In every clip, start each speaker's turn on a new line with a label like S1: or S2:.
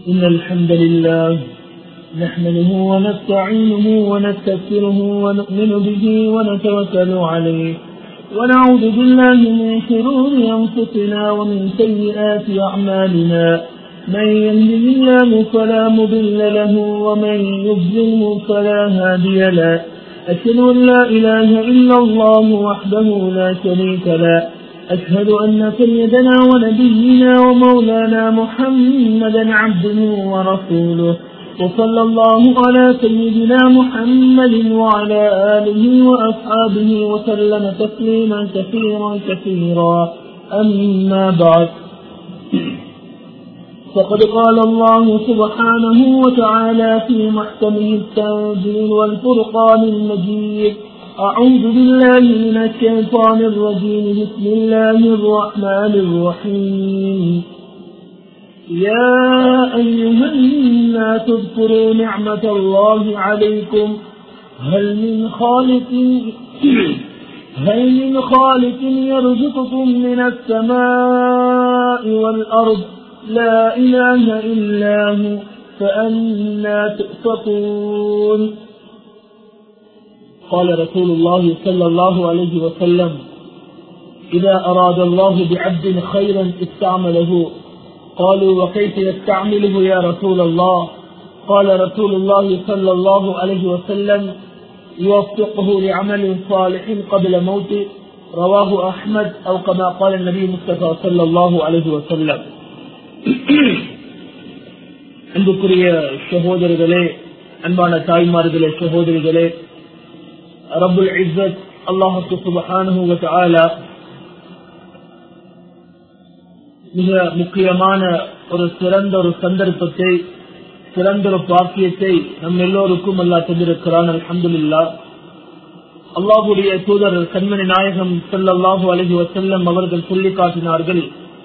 S1: إن الحمد لله نحمده ونستعينه ونستغفره ونؤمن به ونتوكل عليه ونعوذ بالله من شرور أنفسنا ومن سيئات أعمالنا من يهده الله فلا مضل له ومن يضلل فلا هادي له أشهد أن لا إله إلا الله وحده لا شريك له أشهد أن سيدنا ونبينا ومولانا محمدا عبده ورسوله وصلى الله على سيدنا محمد وعلى آله وأصحابه وسلم تسليما كثيرا كثيرا أما بعد فقد قال الله سبحانه وتعالى في محكمه التنزيل والفرقان المجيد أعوذ بالله من الشيطان الرجيم بسم الله الرحمن الرحيم يا أيها الناس اذكروا نعمة الله عليكم هل من خالق يرزقكم من السماء والأرض لا إله إلا هو فأنى تؤفكون. قال رسول الله صلى الله عليه وسلم إذا أراد الله بعبد خيرا استعمله. قالوا وكيف يستعمله يا رسول الله؟ قال رسول الله صلى الله عليه وسلم يوفقه لعمل صالح قبل موته. رواه أحمد أو كما قال النبي مصطفى صلى الله عليه وسلم. அன்புக்குரிய சகோதரர்களே, அன்பான தாய்மார்களே, சகோதரிகளே, ரப்புல் இஸ்ஸத் அல்லாஹ் சுப்ஹானஹு வ தஆலா மிக முக்கியமான ஒரு சிறந்த ஒரு சந்தர்ப்பத்தை, சிறந்த ஒரு பாக்கியத்தை நம் எல்லோருக்கும் அல்லாஹ் தந்திருக்கிறான். அல்ஹம்துலில்லாஹ். அல்லாஹ்வுடைய தூதர் கண்மணி நாயகம் ஸல்லல்லாஹு அலைஹி வஸல்லம் அவர்கள் சொல்லி காட்டினார்கள்,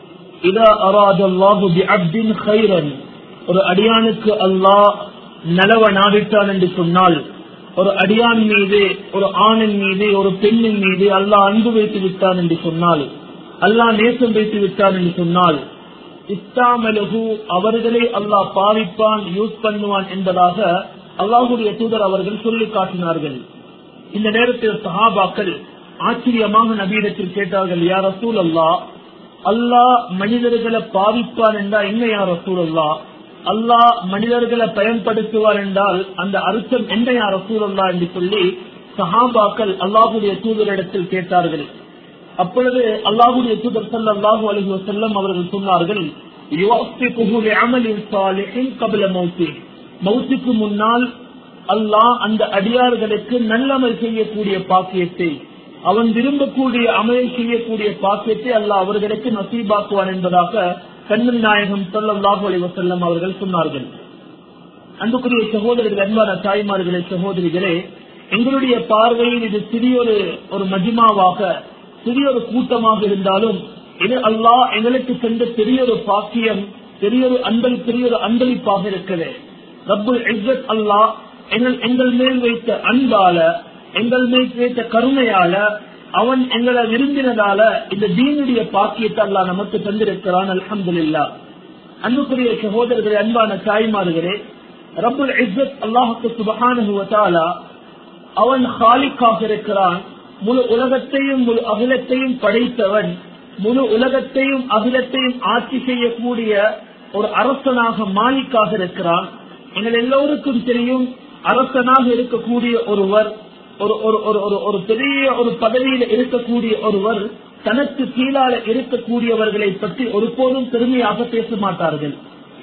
S1: இதா அராதல்லாஹு பிஅப்தின் கைரன், ஒரு அடியானுக்கு அல்லாஹ் நலவ நாடிட்டான் என்று சொன்னால், ஒரு அடியான் மீது, ஒரு ஆணின் மீது, ஒரு பெண்ணின் மீது அல்லாஹ் அன்பு வைத்து விட்டான் என்று சொன்னால், அல்லாஹ் நேசம் வைத்து விட்டான் என்று சொன்னால், இஸ்தாமலஹு, அவர்களை அல்லாஹ் பாவிப்பான், யூஸ் பண்ணுவான் என்பதாக அல்லாஹ்வுடைய தூதர் அவர்கள் சொல்லி காட்டினார்கள். இந்த நேரத்தில் சஹாபாக்கள் ஆச்சரியமாக நபியிடத்தில் கேட்டார்கள், யா ரசூலல்லாஹ், அல்லாஹ் மனிதர்களை பாவிப்பான் என்றால் என்ன யா ரசூலல்லாஹ்? அல்லாஹ் மனிதர்களை பயன்படுத்துவார் என்றால் அந்த அர்த்தம் என்ன யா ரசூலல்லாஹ் என்று சொல்லி சஹாபாக்கள் அல்லாஹ்வுடைய தூதரிடத்தில் கேட்டார்கள். அப்பொழுது அல்லாஹ்வுடைய தூதர் ஸல்லல்லாஹு அலைஹி வஸல்லம் அவர்கள் சொன்னார்கள், யுவஃபிகுஹு லிஅமலின் ஸாலிஹின் கப்ல மௌத்திஹி, மௌத்துக்கு முன்னால் அல்லாஹ் அந்த அடியார்களுக்கு நல்லமல் செய்யக்கூடிய பாக்கியத்தை, அவன் விரும்பக்கூடிய அமலை செய்யக்கூடிய பாக்கியத்தை அல்லாஹ் அவர்களுக்கு நசீபாக்குவான் என்பதாக கண்மணி நாயகம் ஸல்லல்லாஹு அலைஹி வஸல்லம் அவர்கள் சொன்னார்கள். அன்புக்குரிய சகோதரர்கள், அன்பான தாய்மார்களே, சகோதரிகளே, எங்களுடைய பார்வையில் இது சிறியொரு மஜ்மாவாக, சிறியொரு கூட்டமாக இருந்தாலும் இது அல்லாஹ் எங்களுக்கு சென்ற பெரியொரு பாக்கியம், பெரியொரு அன்பளிப்பாக இருக்கிறது. ரப்புல் இஸ்ஸத் அல்லாஹ் எங்கள் மேல் வைத்த அன்பால, எங்கள் மேல் வைத்த கருணையால, அவன் எங்களை விரும்பினதால இந்த தீனுடைய பாக்கியத்தை அல்லாஹ் நமக்கு தந்திருக்கிறான். அல்ஹம்துலில்லாஹ். அன்புக்குரிய சகோதரர்களே, அன்பான தாய்மார்களே, ரப்புல் இஸ்ஸத் அல்லாஹ் சுப்ஹானஹு வ தஆலா அவன் காலிக்காக இருக்கிறான். முழு உலகத்தையும் முழு அகிலத்தையும் படைத்தவன், முழு உலகத்தையும் அகிலத்தையும் ஆட்சி செய்யக்கூடிய ஒரு அரசனாக, மாலிக்காக இருக்கிறான். எங்கள் எல்லோருக்கும் தெரியும், அரசனாக இருக்கக்கூடிய ஒருவர், ஒரு பெரிய ஒரு பதவியில் இருக்கக்கூடிய ஒருவர் தனக்கு கீழால இருக்கக்கூடியவர்களை பற்றி ஒருபோதும் பெருமையாக பேச மாட்டார்கள்.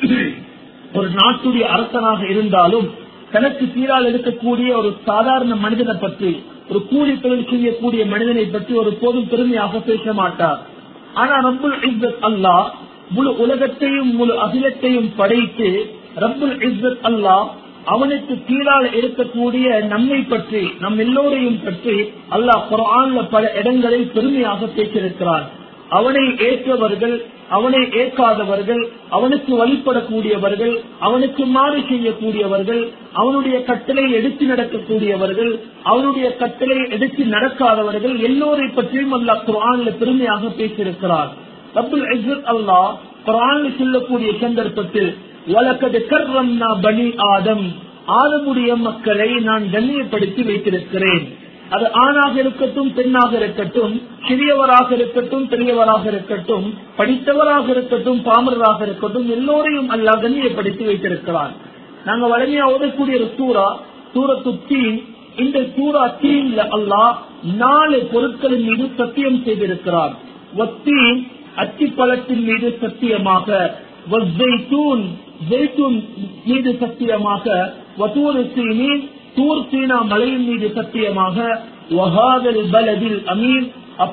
S1: ஒரு நாட்டுடைய அரசனாக இருந்தாலும் தனக்கு கீழால் இருக்கக்கூடிய ஒரு சாதாரண மனிதனை பற்றி, ஒரு கூலி தொழில் செய்யக்கூடிய மனிதனை பற்றி ஒருபோதும் பெருமையாக பேச மாட்டார். ஆனா ரப்புல் இஸ்ஸத் அல்லாஹ் முழு உலகத்தையும் முழு அகிலத்தையும் படைத்து, ரப்புல் இஸ்ஸத் அல்லாஹ் அவனுக்கு கீழால் இருக்கக்கூடிய நம்மை பற்றி, நம் எல்லோரையும் பற்றி அல்லாஹ் குர்ஆன்ல பல இடங்களில் பெருமையாக பேசியிருக்கிறான். அவனை ஏற்றவர்கள், அவனை ஏற்காதவர்கள், அவனுக்கு வழிபடக்கூடியவர்கள், அவனுக்கு மாறு செய்யக்கூடியவர்கள், அவனுடைய கட்டளை எடுத்து நடக்கக்கூடியவர்கள், அவனுடைய கட்டளை எடுத்து நடக்காதவர்கள், எல்லோரை பற்றியும் அல்லாஹ் குர்ஆன்ல பெருமையாக பேசியிருக்கிறார். ரப்புல் இஸ்ஸத் அல்லாஹ் குர்ஆன்ல சொல்லக்கூடிய சந்தர்ப்பத்தில் வலகத் கர்ரம்னா பனி ஆதம், ஆதமுடைய மக்களை நான் கண்ணியப்படுத்தி வைத்திருக்கிறேன். அது ஆணாக இருக்கட்டும், பெண்ணாக இருக்கட்டும், சிறியவராக இருக்கட்டும், பெரியவராக இருக்கட்டும், படித்தவராக இருக்கட்டும், பாமரராக இருக்கட்டும், எல்லோரையும் அல்லாஹ் கண்ணியப்படுத்தி வைத்திருக்கிறான். நாங்க வலிமையா ஓதக்கூடிய ஒரு சூரத்து தீன். இந்த சூரா தீன்ல அல்லாஹ் 4 பொருட்களின் மீது சத்தியம் செய்திருக்கிறான். வத்தீன் அத்திப்பழத்தின் மீது சத்தியமாக, வஸ்ஸைத்தூன் ஜெய்தூன் மீது சத்தியமாக, வதூர் சீனீன் தூர் சீனா மலையின் மீது சத்தியமாக, வஹாதல் பலதில் அமீன்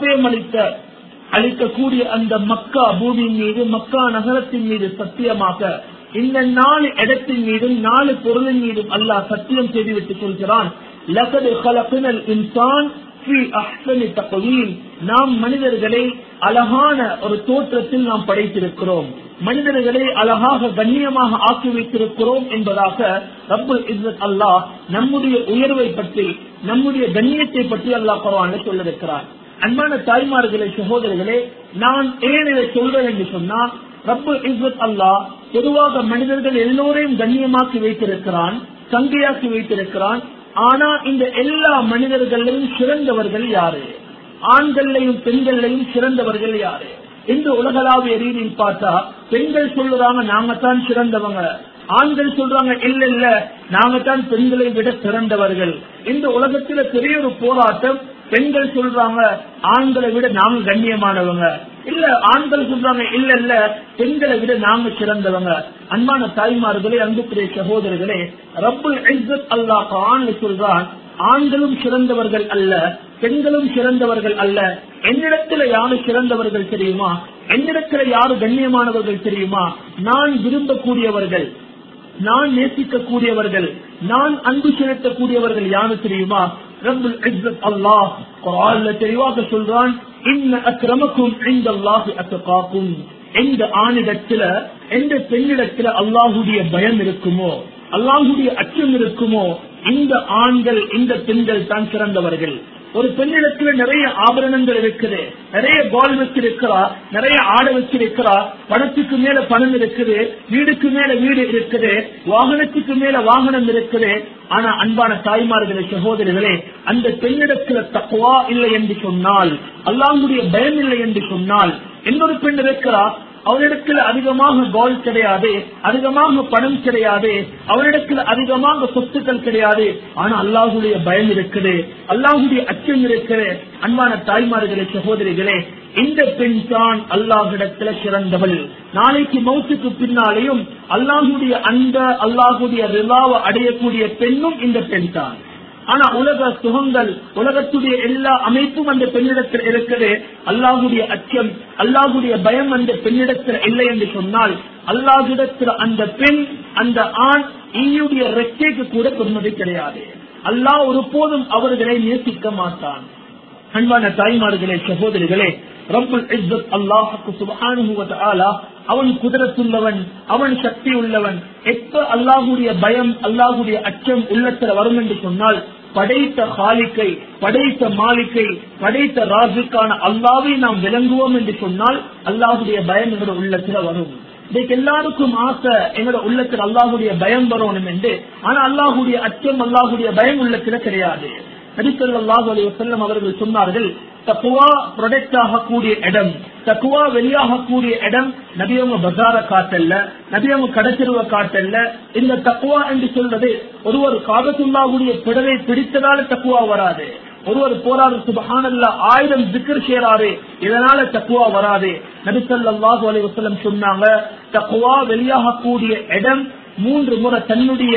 S1: அளிக்கக்கூடிய அந்த மக்கா பூமியின் மீது, மக்கா நகரத்தின் மீது சத்தியமாக, இந்த 4 இடத்தின் மீதும் 4 பொருளின் மீதும் அல்லாஹ் சத்தியம் செய்துவிட்டு சொல்கிறான். லகத் கலக்னல் இன்சான் ஃபீ அஹ்ஸனி தக்வீம், நாம் மனிதர்களை அழகான ஒரு தோற்றத்தில் நாம் படைத்திருக்கிறோம், மனிதர்களை அழகாக கண்ணியமாக ஆக்கி வைத்திருக்கிறோம் என்பதாக ரப்புல் இஸ்ஸத் அல்லாஹ் நம்முடைய உயர்வை பற்றி, நம்முடைய கண்ணியத்தை பற்றி அல்லாஹ் குர்ஆனில் சொல்லியிருக்கிறார். அன்பான தாய்மார்களே, சகோதரர்களே, நான் ஏன் இதை சொல்றேன் என்று சொன்னால், ரப்புல் இஸ்ஸத் அல்லாஹ் பொதுவாக மனிதர்கள் எல்லோரையும் கண்ணியமாக்கி வைத்திருக்கிறான், சங்கையாக்கி வைத்திருக்கிறான். ஆனா இந்த எல்லா மனிதர்களையும் சிறந்தவர்கள் யாரு? ஆண்களையும் பெண்களையும் சிறந்தவர்கள் யாரு? இந்த உலகளாவிய ரீதியில் பார்த்தா பெண்கள் சொல்றாங்க நாங்கத்தான் சிறந்தவங்க, ஆண்கள் சொல்றாங்க இல்ல இல்ல நாங்கத்தான் பெண்களை விட சிறந்தவர்கள். இந்த உலகத்துல பெரிய ஒரு போராட்டம். பெண்கள் சொல்றாங்க ஆண்களை விட நாங்க கண்ணியமானவங்க, இல்ல ஆண்கள் சொல்றாங்க இல்ல இல்ல பெண்களை விட நாங்க சிறந்தவங்க. அன்பான தாய்மார்களே, அன்புக்குரிய சகோதரர்களே, ரப்புல் இஸ்ஸத் அல்லாஹ் குர்ஆன்ல சொல்றான், ஆண்களும் சிறந்தவர்கள் அல்ல, பெண்களும் சிறந்தவர்கள் அல்ல. என்னிடத்துல யாரு சிறந்தவர்கள் தெரியுமா? என்னிடத்துல யாரு கண்ணியமானவர்கள் தெரியுமா? நான் விரும்பக்கூடியவர்கள், நான் நேசிக்கக்கூடியவர்கள், நான் அன்பு செலுத்தக்கூடியவர்கள் யாரு தெரியுமா? ரப்புல் இஸ்ஸத் அல்லாஹ் குர்ஆன்ல தெளிவாக சொல்றான், இன்ன அக்ரமக்கும் இன்தல்லாஹி அத்காக்கும். எந்த ஆணிடத்துல, எந்த பெண்ணிடத்துல அல்லாஹுடைய பயம் இருக்குமோ, அல்லாஹுடைய அச்சம் இருக்குமோ, இந்த ஆண்கள் இந்த பெண்கள் தான் சிறந்தவர்கள். ஒரு பெண்ணிடத்துல நிறைய ஆபரணங்கள் இருக்குது, நிறைய பால் வச்சிருக்கிறா, நிறைய ஆடை வச்சிருக்கிறா, பணத்துக்கு மேல பணம் இருக்குது, வீடுக்கு மேல வீடு இருக்குது, வாகனத்துக்கு மேல வாகனம் இருக்குது. ஆனா அன்பான தாய்மார்களே, சகோதரிகளே, அந்த பெண்ணிடத்துல தக்வா இல்லை என்று சொன்னால், அல்லாஹ்வுடைய பயம் இல்லை என்று சொன்னால், இன்னொரு பெண் இருக்கிறா, அவரிடத்தில் அதிகமாக கோல் கிடையாது, அதிகமாக பணம் கிடையாது, அவரிடத்தில் அதிகமாக சொத்துக்கள் கிடையாது, ஆனா அல்லாஹுடைய பயம் இருக்குது, அல்லாஹுடைய அச்சம் இருக்குது. அன்பான தாய்மார்களே, சகோதரிகளே, இந்த பெண் தான் அல்லாஹ்விடத்துல சிறந்தவள். நாளைக்கு மௌத்துக்கு பின்னாலேயும் அல்லாஹுடைய அந்த அல்லாஹுடைய ரிலாவை அடையக்கூடிய பெண்ணும் இந்த பெண் தான். ஆனா உலக சுகங்கள், உலகத்துடைய எல்லா அமைப்பும் அந்த பெண்ணிடத்தில் இருக்குது. அல்லாஹுடைய அச்சம், அல்லாஹுடைய பயம் அந்த பெண்ணிடத்தில் இல்லை என்று சொன்னால், அல்லாஹ்விடத்தில் அந்த பெண், அந்த ஆண் ஈயுடைய ரெக்கைக்கு கூட பெருமதி கிடையாது. அல்லாஹ் ஒருபோதும் அவர்களை நேசிக்க மாட்டான். அன்பான தாய்மார்களே, சகோதரிகளே, ரப்புல் இஸ்ஸத் அல்லாஹ் சுப்ஹானஹு வ தஆலா அவன் குதிரத்துள்ளவன், அவன் சக்தி உள்ளவன். எப்ப அல்லாஹுடைய பயம், அல்லாஹுடைய அச்சம் உள்ளத்துல வரும் என்று சொன்னால், படைத்த காலிக்கை, படைத்த மாலிக்கை, படைத்த ராஜுக்கான அல்லாஹ்வை நாம் விளங்குவோம் என்று சொன்னால் அல்லாஹுடைய பயம் எங்களோட உள்ளத்துல வரும். இதுக்கு எல்லாருக்கும் ஆசை எங்களோட உள்ளத்துல அல்லாஹுடைய பயம் வரணும் என்று. ஆனா அல்லாஹுடைய அச்சம், அல்லாஹுடைய பயம் உள்ளத்துல கிடையாது. நபி ஸல்லல்லாஹு அலைஹி வஸல்லம் அவர்கள் சொன்னார்கள், தக்வா ப்ரொடக்ட் ஆகக்கூடிய இடம், தக்வா வெளியாகக்கூடிய இடம், நபியவங்க பஜார காட்டல்ல, நபியவங்க கடைத்தெருவ காட்டல்ல. இந்த தக்வா என்று சொல்றது ஒருவர் காபத்துல்லாஹுடைய பிடரை பிடித்ததால தக்வா வராது. ஒருவர் போராடு சுப்ஹானல்லாஹ் 1000 zikr செய்றாரு, இதனால தக்வா வராது. நபி ஸல்லல்லாஹு அலைஹி வஸல்லம் சொன்னாங்க, தக்வா வெளியாகக்கூடிய இடம் 3 முறை தன்னுடைய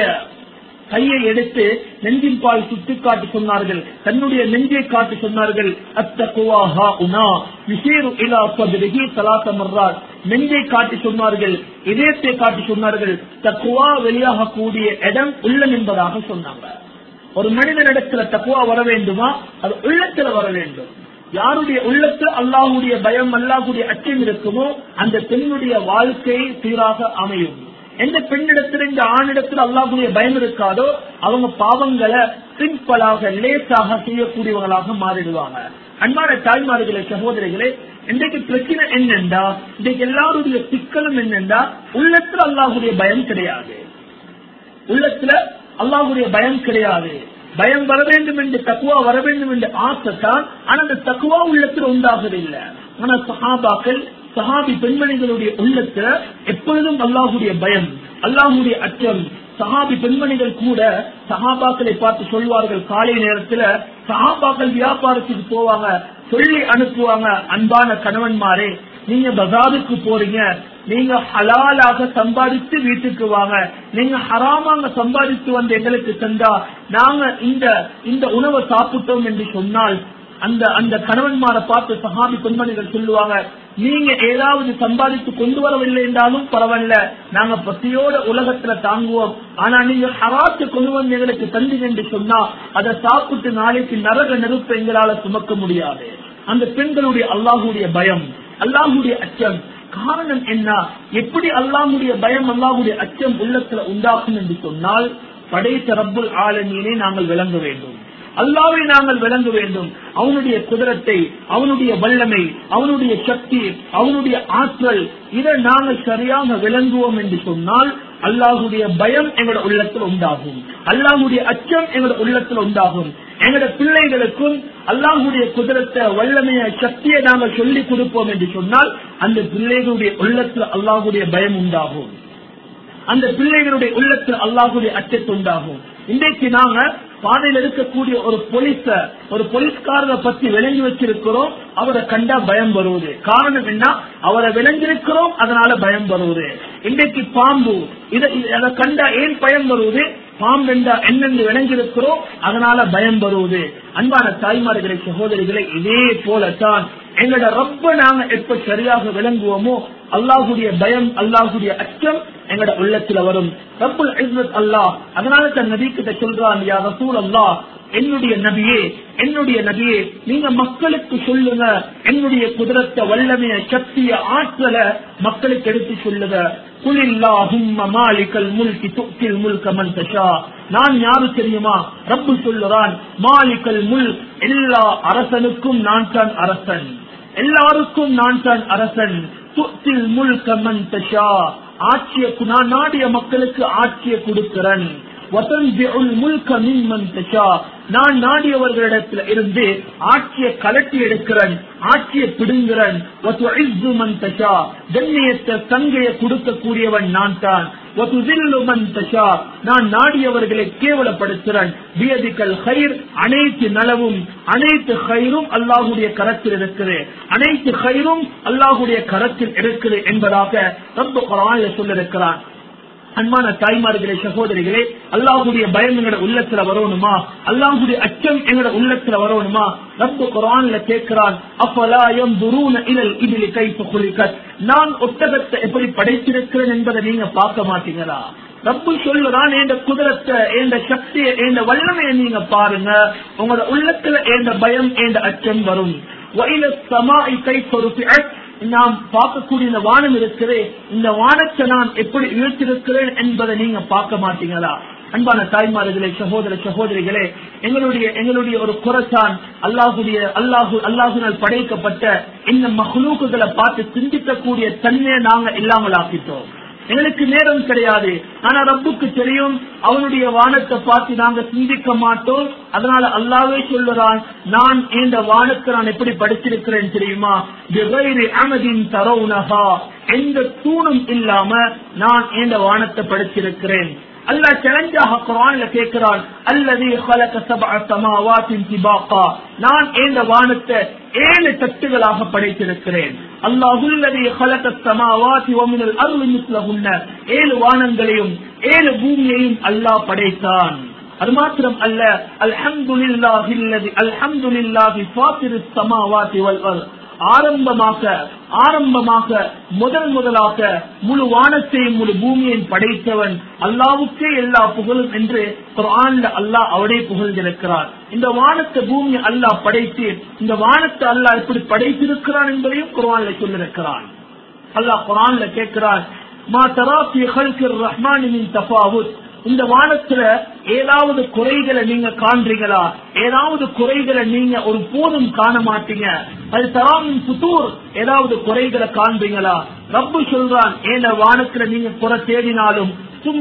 S1: கையை எடுத்து நெஞ்சின் பால் சுட்டி காட்டி சொன்னார்கள், தன்னுடைய நெஞ்சை காட்டி சொன்னார்கள். அத்தக்வா ஹாஉனா யுஷீரு இலா ஸத்ரிஹி ஸலாஸ மர்ராத், நெஞ்சை காட்டி சொன்னார்கள், இதயத்தை காட்டி சொன்னார்கள். தக்வா வெளியாகக்கூடிய இடம் உள்ளம் என்பதாக சொன்னாங்க. ஒரு மனிதனிடத்துல தக்வா வர வேண்டுமா? அது உள்ளத்துல வர வேண்டும். யாருடைய உள்ளத்தில் அல்லாஹுடைய பயம், அல்லாஹுடைய அச்சம் இருக்குமோ அந்த பெண்ணுடைய வாழ்க்கை சீராக அமையும். எந்த பெண்ணிடத்தில், இந்த ஆணிடத்தில் அல்லாஹுடைய பயம் இருக்காதோ அவங்க பாவங்களை சிம்பிளாக லேசாக செய்யக்கூடியவங்களாக மாறிடுவாங்க. அன்பான தாய்மார்களே, சகோதரிகளே, இன்றைக்கு பிரச்சனை என்னண்டா, இன்றைக்கு எல்லாருடைய சிக்கலும் என்னண்டா, உள்ளத்துல அல்லாஹ்வுடைய பயம் கிடையாது. உள்ளத்துல அல்லாஹ்வுடைய பயம் கிடையாது. பயம் வர வேண்டும் என்று, தக்வா வர வேண்டும் என்று ஆசைத்தான். ஆனா அந்த தக்வா உள்ளத்துல உண்டாகவில்லை. ஆனா சஹாபாக்கள், சஹாபி பெண்மணிகளுடைய உள்ளத்துல எப்பொழுதும் அல்லாஹ்வுடைய பயம், அல்லாஹ்வுடைய அச்சம். சஹாபி பெண்மணிகள் கூட சஹாபாக்களை பார்த்து சொல்வார்கள், காலை நேரத்துல சஹாபாக்கள் வியாபாரத்துக்கு போவாங்க, சொல்லி அனுப்புவாங்க, அன்பான கணவன்மாரே, நீங்க பஜாருக்கு போறீங்க, நீங்க ஹலாலாக சம்பாதித்து வீட்டுக்கு வாங்க, நீங்க ஹராமாக சம்பாதித்து வந்து எங்களுக்கு தந்தா நாங்க இந்த உணவை சாப்பிட்டோம் என்று சொன்னால் அந்த கணவன்மாரை பார்த்து சஹாபி பெண்மணிகள் சொல்லுவாங்க, நீங்க ஏதாவது சம்பாதித்து கொண்டு வரவில்லை என்றாலும் பரவாயில்ல, நாங்க பசியோட உலகத்துல தாங்குவோம். ஆனா நீங்க ஹராத்து கொண்டு வந்து எங்களுக்கு தந்தீங்க என்று சொன்னா அதை சாப்பிட்டு நாளைக்கு நரக நெருப்பை எங்களால சுமக்க முடியாது. அந்த பெண்களுடைய அல்லாஹ்வுடைய பயம், அல்லாஹ்வுடைய அச்சம். காரணம் என்ன? எப்படி அல்லாஹ்வுடைய பயம், அல்லாஹ்வுடைய அச்சம் உள்ளத்துல உண்டாகும் என்று சொன்னால், படைத்த ரப்புல் ஆலமீனை நாங்கள் விளங்க வேண்டும், அல்லாஹ்வை நாங்கள் விளங்க வேண்டும். அவனுடைய குதிரத்தை, அவனுடைய வல்லமை, அவனுடைய சக்தி, அவனுடைய ஆற்றல், இதை நாங்கள் சரியாக விளங்குவோம் என்று சொன்னால் அல்லாஹ்வுடைய பயம் எங்களோட உள்ளத்தில் உண்டாகும், அல்லாஹ்வுடைய அச்சம் எங்களோட உள்ளத்தில் உண்டாகும். எங்களோட பிள்ளைகளுக்கும் அல்லாஹ்வுடைய குதிரத்தை, வல்லமையை, சக்தியை நாங்கள் சொல்லிக் கொடுப்போம் என்று சொன்னால் அந்த பிள்ளைகளுடைய உள்ளத்தில் அல்லாஹ்வுடைய பயம் உண்டாகும், அந்த பிள்ளைகளுடைய உள்ளத்தில் அல்லாஹ்வுடைய அச்சத்தை உண்டாகும். இன்றைக்கு நாங்க பாதையில் இருக்கக்கூடிய ஒரு போலீஸ்காரரை பத்தி விளங்கி வச்சிருக்கிறோம், அவரை கண்டா பயம் வருவது. காரணம் என்ன? அவரை விளங்கிருக்கிறோம், அதனால பயம் வருவது. இன்றைக்கு பாம்பு, அதை கண்டா ஏன் பயம் வருவது? பாம்பு என்றா என்னென்று விளங்கிருக்கிறோம், அதனால பயம் வருவது. அன்பான தாய்மார்களே, சகோதரிகளை, இதே போலத்தான் எங்களோட ரப்ப நாங்க எப்ப சரியாக விளங்குவோமோ அல்லாஹ்வுடைய பயம், அல்லாஹ்வுடைய அச்சம் எங்களோட உள்ளத்துல வரும். ரப்புல் இஸ்ஸத் அல்லாஹ் அதனால தன் நபி கிட்ட சொல்றான், யா ரசூலல்லாஹ், என்னுடைய நபியே, நீங்க மக்களுக்கு சொல்லுங்க, என்னுடைய குதிரத்தை, வல்லமைய, சக்திய, ஆற்றல மக்களுக்கு எடுத்து சொல்லுங்க. குலில்லாஹும்ம மாலிகல் முல்கி துக்தில் முல்க மன் தஷா. நான் யாரு தெரியுமா? ரப்பு சொல்லுறான், மாலிகல் முல்க், எல்லா அரசனுக்கும் நான் தான் அரசன், எல்லாருக்கும் நான் தான் அரசன். துக்தில் முல்க மன் தஷா, ஆட்சியை நான் நாடிய மக்களுக்கு ஆட்சியை கொடுக்கிறேன். நான் நாடியவர்களிடத்தில் இருந்து ஆட்சியை கலட்டி எடுக்கிறேன், ஆட்சியை பிடுங்கிறன். கண்ணியத்தை, சங்கையை கொடுக்கக்கூடியவன் நான் தான். நான் நாடியவர்களை கேவலப்படுத்துறேன். அனைத்து நலவும், அனைத்து கயிறும் அல்லாஹ்வுடைய கரத்தில் இருக்குது, அனைத்து கயிறும் அல்லாஹ்வுடைய கரத்தில் இருக்குது என்பதாக ரப்பு குர்ஆனில் சொல்லியிருக்கிறான். அன்பான தாய்மார்களே, சகோதரிகளே, அல்லாஹ்வுடைய பயம் எங்களோட உள்ளத்துல வரணுமா? அல்லாஹ்வுடைய அச்சம் எங்களோட உள்ளத்துல வரணுமா? ரப்பு குர்ஆன்ல கேட்கிறான், அஃபலா யன்துரூன இலல் இப்லி கைஃப குலிகத். நான் ஒட்டகத்தை எப்படி படைத்திருக்கிறேன் என்பதை நீங்க பார்க்க மாட்டீங்களா? ரப்பு சொல்லுறான், என்ற குதிரத்தை, என்ற சக்தியை, என்ற வல்லமையை நீங்க பாருங்க, உங்களோட உள்ளத்துல என்ற பயம், என்ற அச்சம் வரும். வஇல ஸமாஇ கைஃப ருஃபிஅத். நாம் பார்க்கக்கூடிய இந்த வானம் இருக்கிறே, இந்த வானத்தை நான் எப்படி இழுத்திருக்கிறேன் என்பதை நீங்க பார்க்க மாட்டீங்களா? அன்பான தாய்மார்களே, சகோதரிகளே, எங்களுடைய ஒரு குறைத்தான் அல்லாஹுனால் படைக்கப்பட்ட இந்த மஹ்லூக்குகளை பார்த்து சிந்திக்கக்கூடிய தன்மையை நாங்க இல்லாமல் ஆக்கிட்டோம். எங்களுக்கு நேரம் கிடையாது. ஆனா ரப்புக்கு தெரியும், அவனுடைய வானத்தை பார்த்து நாங்க சிந்திக்க மாட்டோம். அதனால அல்லாஹ்வே சொல்லுறான், நான் இந்த வானத்தை நான் எப்படி படிச்சிருக்கிறேன் தெரியுமா? எந்த தூணும் இல்லாம நான் இந்த வானத்தை படிச்சிருக்கிறேன். அல்லாஹ் சேலஞ்சாக குர்ஆன்ல கேட்கிறான், அல்லதி خلق سبع سماوات طباقا. நான் இந்த வானத்தை 7 தட்டுகளாக படைத்திருக்கிறேன். அல்லாஹுல்லதி خلق السماوات ومن الارض مثلهن. 7 வானங்களையும் 7 பூமியையும் அல்லாஹ் படைத்தான். அது மாத்திரம் அல்ல, அல்ஹம்துலில்லாஹி ஃபாத்திரிஸ் ஸமாவாதி வல் அர்த். ஆரம்பமாக முதலாக முழு வானத்தையும் முழு பூமியையும் படைத்தவன் அல்லாஹ்வுக்கே எல்லா புகழும் என்று குர்ஆன்ல அல்லாஹ் அவரே புகழ்ந்திருக்கிறார். இந்த வானத்தை பூமியை அல்லாஹ் படைத்து, இந்த வானத்தை அல்லாஹ் எப்படி படைத்திருக்கிறான் என்பதையும் குர்ஆன்ல சொல்லியிருக்கிறான். அல்லாஹ் குர்ஆன்ல கேட்கிறான், மா தரா ஃபீ ஹல்கிர் ரஹ்மானி மின் தஃபாவுத். இந்த வானத்துல ஏதாவது குறைகளை நீங்க காண்றீங்களா? ஏதாவது குறைகளை நீங்க ஒரு போதும் காண மாட்டீங்க. அது தராமின் புத்தூர், ஏதாவது குறைகளை காண்றீங்களா? ரப்பு சொல்றான், ஏன வானத்துல நீங்க குறை தேடினாலும்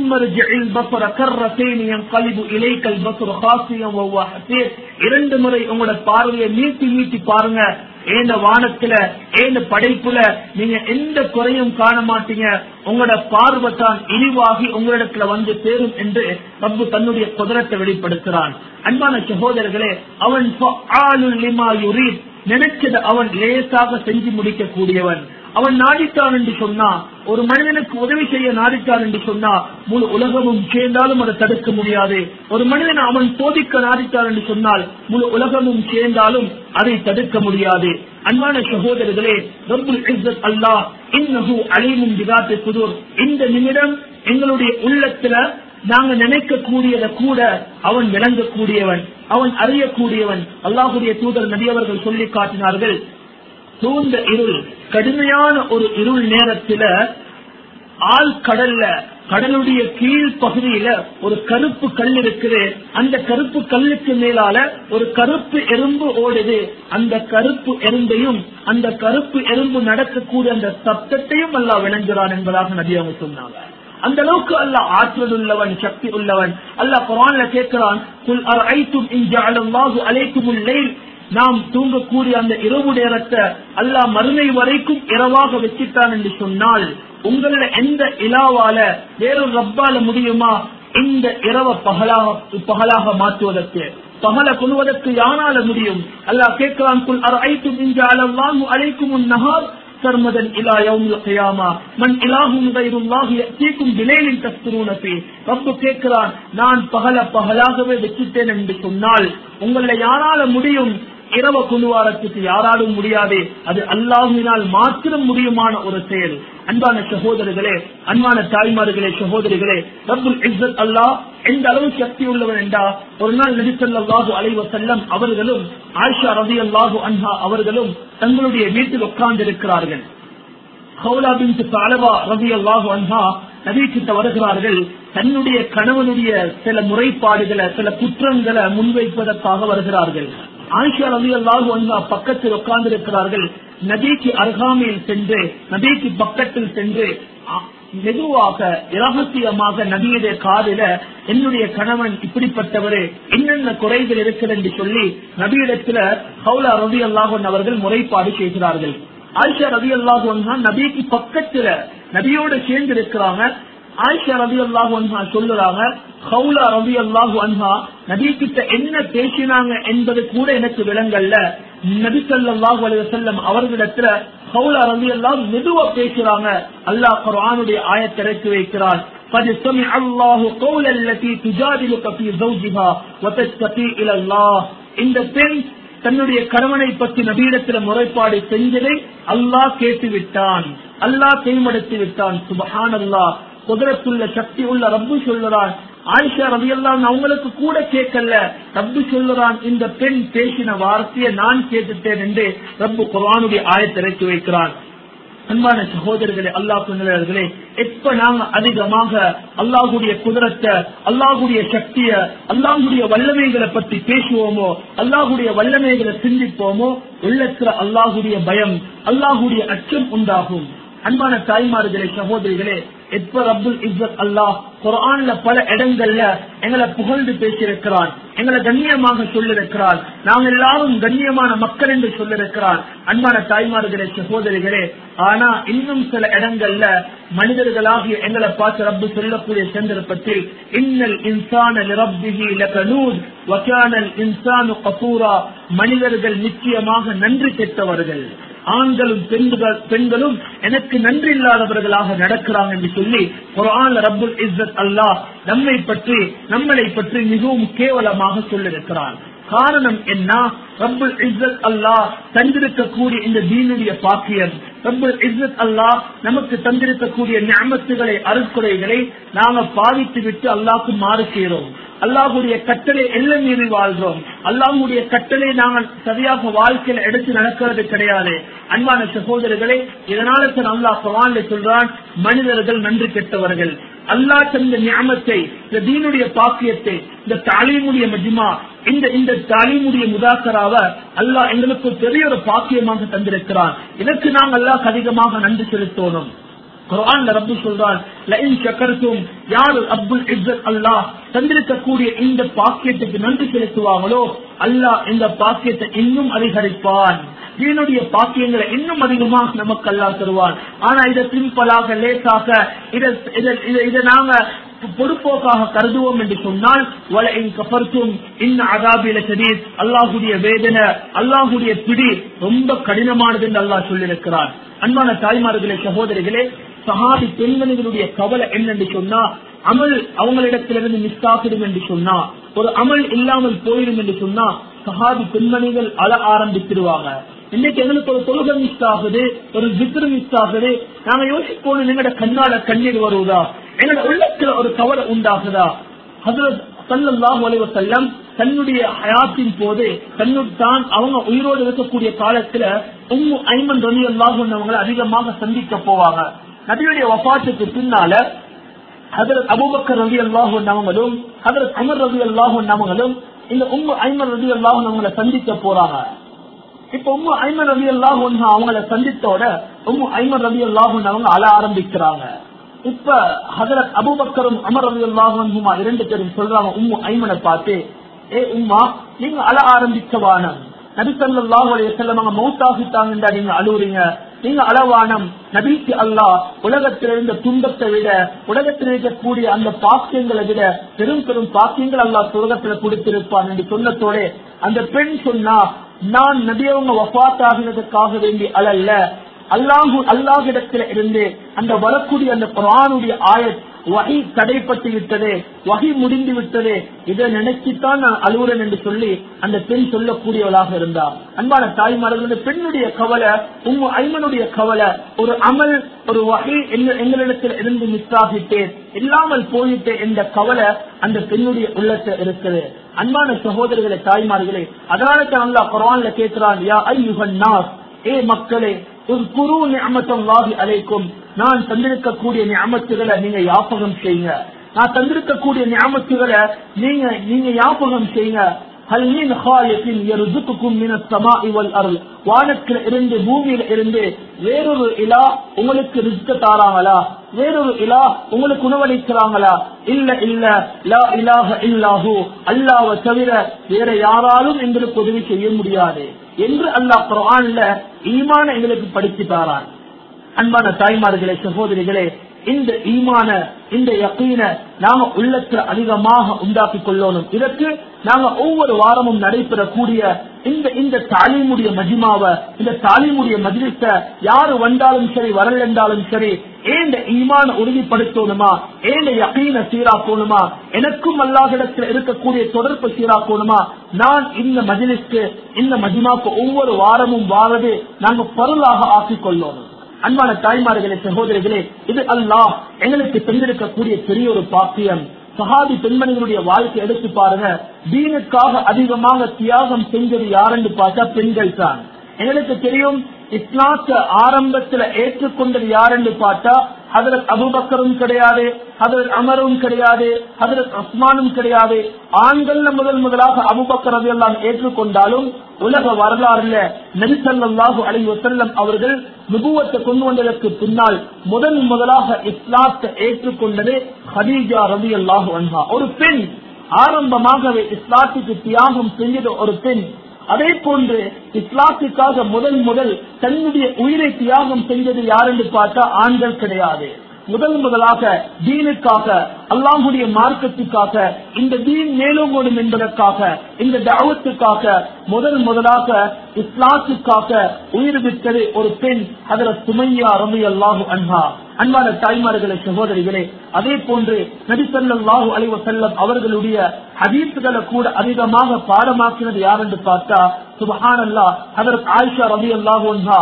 S1: இரண்டு முறை உங்களோட பார்வையை நீட்டி நீட்டி பாருங்க. ஏந்த வானத்துல ஏந்த படைப்புல நீங்க எந்த குறையும் காண மாட்டீங்க. உங்களோட பார்வை தான் இழிவாகி உங்களிடத்துல வந்து சேரும் என்று ரப்பு தன்னுடைய குதிரத்தை வெளிப்படுத்துறான். அன்பான சகோதரர்களே, அவன் நினைச்சது அவன் லேசாக செஞ்சு முடிக்க கூடியவன். அவன் நாடித்தான் என்று சொன்னா, ஒரு மனிதனுக்கு உதவி செய்ய நாடித்தான் என்று சொன்னா முழு உலகமும் சேர்ந்தாலும் அதை தடுக்க முடியாது. ஒரு மனிதன் அவன் சோதிக்க நாடித்தான் என்று சொன்னால் முழு உலகமும் சேர்ந்தாலும் அதை தடுக்க முடியாது. அன்பான சகோதரர்களே, ரப்புல் இஸ்ஸத் அல்லாஹ் இன்னஹு அலீமுன் பிதாத்தி சுதூர். இந்த நிமிடம் எங்களுடைய உள்ளத்துல நாங்க நினைக்க கூடியதை கூட அவன் விளங்கக்கூடியவன், அவன் அறியக்கூடியவன். அல்லாஹுடைய தூதர் நபி அவர்கள் சொல்லி காட்டினார்கள், சூழ்ந்த இருள், கடுமையான ஒரு இருள் நேரத்துல ஆழ்கடல்ல கடலுடைய கீழ் பகுதியில ஒரு கருப்பு கல் இருக்குது. அந்த கருப்பு கல்லுக்கு மேலால ஒரு கருப்பு எறும்பு ஓடுது. அந்த கருப்பு எறும்பையும் அந்த கருப்பு எறும்பு நடக்கக்கூடிய அந்த சப்தத்தையும் அல்லாஹ் விளங்குகிறான் என்பதாக நபி அவங்க சொன்னாங்க. அந்த அளவுக்கு அல்லாஹ் ஆற்றல் உள்ளவன், சக்தி உள்ளவன். அல்லாஹ் குர்ஆன்ல கேட்கிறான், குல் அரைத்தும் இன் ஜஅலல்லாஹு அலைக்குமுல் லைல், நாம் தூங்கக்கூடிய அந்த இரவு நேரத்தை அல்லாஹ் மறுமை வரைக்கும் இரவாக வச்சிட்டான் என்று சொன்னால், உங்கள எந்த இலாவால வேறொரு ரப்பால முடியுமா இந்த இரவை பகலாக மாற்றுவதற்கு? பகலை கொள்வதற்கு யானால முடியும்? அல்லாஹ் கேட்கிறான், குல் அரைத்தும் இன் ஜஅலல்லாஹு அலைக்குமுன் நஹார் சர்மதன் இலா யௌமில் கியாமா மன் இலாஹும் கைருல்லாஹி யஅதீக்கும் பிலைலின் தஸ்துரூன ஃபீ. ரப்பு கேட்கிறான், நான் பகலாகவே வச்சிட்டேன் என்று சொன்னால் உங்களை யாரால முடியும்? இரவ குழுவாரத்துக்கு யாராலும் முடியாது. அது அல்லாஹ்வினால் மாத்திரம் முடியுமான ஒரு செயல். அன்பான சகோதரர்களே, அன்பான தாய்மார்களே, சகோதரிகளே, ரப்புல் இஸ்ஸத் அல்லாஹ் எந்த அளவு சக்தி உள்ளவன் என்றா, ஒரு நாள் நபி ஸல்லல்லாஹு அலைஹி வஸல்லம் அவர்களும் ஆயிஷா ரலியல்லாஹு அன்ஹா அவர்களும் தங்களுடைய வீட்டில் உட்கார்ந்து இருக்கிறார்கள். ஹவுலா பின்த் ஸஅலபா ரலியல்லாஹு அன்ஹா நபி கிட்ட வருகிறார்கள். தன்னுடைய கணவனுடைய சில முறைப்பாடுகளை, சில குற்றங்களை முன்வைப்பதற்காக வருகிறார்கள். ஆயிஷா ரலியல்லாஹு அன்ஹா பக்கத்தில் உட்கார்ந்து இருக்கிறார்கள். நபிக்கு அருகாமையில் சென்று, நபிக்கு பக்கத்தில் சென்று மெதுவாக இரகசியமாக நபியுடைய காதில, என்னுடைய கணவன் இப்படிப்பட்டவரு, என்னென்ன குறைகள் இருக்கிறது என்று சொல்லி நபியிடத்துல ஹவுலா ரலியல்லாஹு அன்ஹா அவர்கள் முறைப்பாடு செய்கிறார்கள். ஆயிஷா ரலியல்லாஹு அன்ஹா நபிக்கு பக்கத்துல நபியோட சேர்ந்து இருக்கிறாங்க. ஆயிஷா ரலியல்லாஹு அன்ஹா சொல்லுறாங்க, ஹவுலா ரலியல்லாஹு அன்ஹா நபி கிட்ட என்ன பேசினாங்க என்பது கூட எனக்கு விளங்கல்ல. நபி ஸல்லல்லாஹு அலைஹி வஸல்லம் அவர்களிடத்துல ஹவுலா ரலியல்லாஹு மெதுவா பேசுறாங்க. அல்லாஹ் குர்ஆனுடைய ஆயத்தை இறக்கி வைக்கிறான், قد سمع الله قول التي تجادلك في زوجها وتشتكي الى الله. இந்த பெண் தன்னுடைய கணவனை பற்றி நபியிடத்தில் முறைப்பாடு செஞ்சதை அல்லாஹ் கேட்டு விட்டான், அல்லாஹ் கைமடுத்தி விட்டான். சுப்ஹானல்லாஹ், குதிரத்துள்ள சக்தி உள்ள ரப்பு சொல்லுறான், ஆயிஷா ரலியல்லாஹு அவங்களுக்கு கூட கேட்கல. ரப்பு சொல்லுறான், இந்த பெண் பேசின வார்த்தையை நான் கேட்டுட்டேன் என்று ரப்பு குர்ஆனுடைய ஆயத்தை இறக்கி வைக்கிறான். அன்பான சகோதரர்களே, அல்லாஹ்வுடைய எப்ப நாங்க அதிகமாக அல்லாஹ்வுடைய குதிரத்தை, அல்லாஹ்வுடைய சக்திய, அல்லாஹ்வுடைய வல்லமைகளை பற்றி பேசுவோமோ, அல்லாஹ்வுடைய வல்லமைகளை சிந்திப்போமோ, உள்ளத்துல அல்லாஹ்வுடைய பயம், அல்லாஹ்வுடைய அச்சம் உண்டாகும். அன்பான தாய்மார்களே, சகோதரிகளே, எப்ப ரப்புல் இஸ்ஸத் அல்லாஹ் குர்ஆன்ல பல இடங்கள்ல எங்களை புகழ்ந்து பேசியிருக்கிறான், எங்களை கண்ணியமாக சொல்லிருக்கிறான், நாங்கள் எல்லாரும் கண்ணியமான மக்கள் என்று சொல்லிருக்கிறான். அன்பான தாய்மார்களே, சகோதரிகளே, ஆனா இன்னும் சில இடங்கள்ல மனிதர்களாகிய எங்களை பார்த்து ரப்பு சொல்லக்கூடிய சந்தர்ப்பத்தில், இன்னல் இன்சான லிரப்பிஹி லகனூத் வகானல் இன்சானு கஃபூரா, மனிதர்கள் நிச்சயமாக நன்றி கெட்டவர்கள், ஆண்களும் பெண்களும் எனக்கு நன்றி இல்லாதவர்களாக நடக்கிறாங்க என்று சொல்லி குர்ஆன்ல ரப்புல் இஸ்ஸத் அல்லாஹ் நம்மளை பற்றி மிகவும் கேவலமாக சொல்லியிருக்கிறான். காரணம் என்ன? ரப்புல் இஸ்ஸத் அல்லாஹ் தந்திருக்கக்கூடிய இந்த தீனுடைய பாக்கியம், ரப்புல் இஸ்ஸத் அல்லாஹ் நமக்கு தந்திருக்கக்கூடிய நிஅமத்துகளை, அருட்கொடைகளை நாங்க பாவித்து விட்டு அல்லாஹ்க்கு மாறு செய்கிறோம். அல்லாஹ்வுடைய கட்டளை எல்லாம் மீறி வாழ்றோம். அல்லாஹ்வுடைய கட்டளை நாங்கள் சரியாக வாழ்க்கையில எடுத்து நடக்கிறது கிடையாது. அன்பான சகோதரர்களே, இதனால அல்லாஹ் குர்ஆன்ல சொல்றான், மனிதர்கள் நன்றி கெட்டவர்கள். அல்லாஹ் தந்த நியமத்தை, இந்த தீனுடைய பாக்கியத்தை, இந்த தாலீமுடைய மஜ்மா, இந்த தாலீமுடைய முதாக்கராவ அல்லாஹ் எங்களுக்கு பெரிய ஒரு பாக்கியமாக தந்திருக்கிறான். இதற்கு நாங்கள் அல்லாஹ் அதிகமாக நன்றி செலுத்தணும். குர்ஆன்ல ரப்பு சொல்றான், லஇன் ஷக்கர்தும், யார் ரப்புல் இஸ்ஸத் அல்லாஹ் தந்திருக்கக்கூடிய இந்த பாக்கியத்துக்கு நன்றி செலுத்துவாங்களோ அல்லாஹ் இந்த பாக்கியத்தை இன்னும் அதிகரிப்பான். தீனுடைய பாக்கியங்களை இன்னும் அதிகமாக நமக்கு அல்லாஹ் தருவான். ஆனா இதை சிம்பிளாக லேசாக இதை நாங்க பொறுப்போக்காக கருதுவோம் என்று சொன்னால் அல்லாஹுடைய வேதனை, அல்லாஹுடைய பிடி ரொம்ப கடினமானது என்று அல்லாஹ் சொல்லியிருக்கிறார். அன்பான தாய்மார்களே, சகோதரிகளே, சஹாபி பெண்மணிகளுடைய கவலை என்னென்று சொன்னா, அமல் அவங்களிடத்திலிருந்து மிஸ் ஆகிடும் என்று சொன்னா, ஒரு அமல் இல்லாமல் போயிடும் என்று சொன்னா சஹாபி பெண்மணிகள் அழ ஆரம்பிச்சிருவாங்க. இன்னைக்கு எங்களுக்கு ஒரு தொழுகை மிஸ் ஆகுது, ஒரு ஜிக்ரு மிஸ் ஆகுது, நாங்க யோசிப்போம் எங்களோட கண்ணால கண்ணீர் வருவதா, எங்களோட உள்ளத்துல ஒரு கவலை உண்டாகுதா? ஹஜ்ரத் ஸல்லல்லாஹு அலைஹி வஸல்லம் தன்னுடைய ஹயாத்தின் போது தான் அவங்க உயிரோடு இருக்கக்கூடிய காலத்துல உம்மு ஐமன் ரலியல்லாஹு அன்ஹா அதிகமாக சந்திக்க போவாங்க. நபியுடைய வஃபாத்துக்கு பின்னால ஹஜ்ரத் அபூபக்கர் ரலியல்லாஹு அன்ஹுவும் ஹஜ்ரத் உமர் ரலியல்லாஹு அன்ஹுவும் இந்த உம்மு ஐமன் ரலியல்லாஹு அன்ஹா சந்திக்க போறாங்க. இப்ப உம்மு ஐமன் ரலியல்லாஹு அன்ஹா அவங்கள சந்தித்தோட உம்மு ஐமன் ரலியல்லாஹு அவங்க அழ ஆரம்பிக்கிறாங்க. இப்ப ஹஜ்ரத் அபூபக்கரும் உமர் ரலியல்லாஹு அன்ஹுமா இரண்டு பேரும் சொல்றாங்க உம்மு ஐமனை பார்த்து, ஏ உம்மா, நீங்க அழ ஆரம்பிச்சவானம், நபி ஸல்லல்லாஹு அலைஹி வஸல்லம் மௌத்தாகிட்டாங்க, நீங்க அழுவுறீங்க, நீங்க அளவானம். நபிக்கு அல்லாஹ் உலகத்தில் இருந்த துன்பத்தை விட, உலகத்தில் இருக்கக்கூடிய அந்த பாக்கியங்களை விட பெரும் பெரும் பாக்கியங்கள் அல்லாஹ் உலகத்தில் கொடுத்திருப்பான் என்று சொன்னதோட அந்த பெண் சொன்னா, நான் நபியவங்க வஃபாத் ஆகிறதுக்காக வேண்டி அல்ல, அல்லாஹ்விடத்தில் இருந்து அந்த வரக்கூடிய அந்த குர்ஆனுடைய ஆயத் வஹி தடைப்பட்டு விட்டது, வஹி முடிந்து விட்டது, இதை நினைச்சுத்தான் நான் அழுவுறேன் என்று சொல்லி அந்த பெண் சொல்லக்கூடியவளாக இருந்தார். அன்பான தாய்மார்கள், பெண்ணுடைய கவலை, உம்மு ஐமனுடைய கவலை, ஒரு அமல், ஒரு வஹி எங்களிடத்தில் இருந்து மிஸ் ஆகிட்டு இல்லாமல் போயிட்டு என்ற கவலை அந்த பெண்ணுடைய உள்ளத்தை இருக்குது. அன்பான சகோதரர்களே, தாய்மார்களே, அதனால தான் அல்லாஹ் குர்ஆன்ல கேட்கிறான், யா அய்யுஹன் நாஸ், ஏ மக்களே, உஸ்குரு நிஅமத்தல்லாஹி அலைக்கும், நான் தந்திருக்கக்கூடிய நிஅமத்துகளை நீங்க ஞாபகம் செய்யுங்க, நான் தந்திருக்கக்கூடிய நிஅமத்துகளை நீங்க ஞாபகம் செய்யுங்க. ஹல் மின் ஹாலிகின் யர்சுகுக்கும் மினஸ் ஸமாஇ வல் அர்த், வானத்தில இருந்து பூமியில இருந்து வேறொரு இலாஹ் உங்களுக்கு ரிஸ்க் தாராங்களா, வேறொரு இலாஹ் உங்களுக்கு உணவளிக்கிறாங்களா? இல்ல லா இலாஹ இல்லாஹு, அல்லாஹ்வை தவிர வேற யாராலும் எங்களுக்கு உதவி செய்ய முடியாது என்று அல்லாஹ் குர்ஆன்ல ஈமான எங்களுக்கு படித்து தாரான். அன்பான தாய்மார்களே, சகோதரிகளே, இந்த ஈமான, இந்த யகீன நாம உள்ளத்துல அதிகமாக உண்டாக்கி கொள்ளணும். இதற்கு நாங்க ஒவ்வொரு வாரமும் நடைபெறக்கூடிய இந்த தாலீமுடைய மஜ்மாவை, இந்த தாலீமுடைய மஜ்லிஸ யாரு வந்தாலும் சரி, வரல் என்றாலும் சரி, ஏண்ட ஈமான உறுதிப்படுத்தணுமா, ஏண்ட யகீன சீராக்கணுமா, எனக்கும் அல்லாஹ்விடத்தில் இருக்கக்கூடிய தொடர்பு சீராக்கணுமா, நான் இந்த மஜ்லிஸ்க்கு, இந்த மஜ்மாக்கு ஒவ்வொரு வாரமும் வாரது நாங்க பொருளாக ஆக்கிக் கொள்ளணும். அன்பான தாய்மார்களே, சகோதரிகளே, இது அல்லாஹ் எங்களுக்கு தந்திருக்கக்கூடிய பெரிய ஒரு பாக்கியம். சஹாபி பெண்மணிகளுடைய வாழ்க்கை எடுத்து பாருங்க. தீனுக்காக அதிகமாக தியாகம் செஞ்சது யாருன்னு பார்த்தா பெண்கள் தான். எங்களுக்கு தெரியும், இஸ்லாத்தை ஆரம்பத்துல ஏற்றுக்கொண்டது யாருன்னு பார்த்தா ஹஜ்ரத் அபூபக்கரும் கிடையாது, ஹஜ்ரத் உமரும் கிடையாது, ஹஜ்ரத் உஸ்மானும் கிடையாது. ஆண்கள் முதலாக அபூபக்கர் ரலியல்லாஹு அன்ஹு ஏற்றுக்கொண்டாலும் உலக வரலாறுல நபி ஸல்லல்லாஹு அலைஹி வஸல்லம் அவர்கள் நுபுவத்தை கொண்டு வந்ததற்கு பின்னால் முதலாக இஸ்லாத்தை ஏற்றுக்கொண்டது ஹதீஜா ரலியல்லாஹு அன்ஹா. ஒரு பெண் ஆரம்பமாகவே இஸ்லாத்துக்கு தியாகம் செஞ்சது ஒரு பெண். அதே போன்று இஸ்லாத்துக்காக முதல் தன்னுடைய உயிரை தியாகம் செஞ்சது யாருன்னு பார்த்தா ஆண்கள் கிடையாது. முதலாக தீனுக்காக, அல்லாஹ்வுடைய மார்க்கத்துக்காக, இந்த தீன் மேலோங்கோடும் என்பதற்காக, இந்த தஅவத்துக்காக முதலாக இஸ்லாத்துக்காக உயிர் விட்டது ஒரு பெண், ஹஜ்ரத் சுமையா ரலியல்லாஹு அன்ஹா. அன்பான தாய்மார்களே, சகோதரிகளே, அதே போன்று நபி ஸல்லல்லாஹு அலைஹி வஸல்லம் அவர்களுடைய ஹதீஸ்களை கூட அதிகமாக பாடமாக்கினது யார் என்று பார்த்தா சுப்ஹானல்லாஹ், ஹஜ்ரத் ஆயிஷா ரலியல்லாஹு அன்ஹா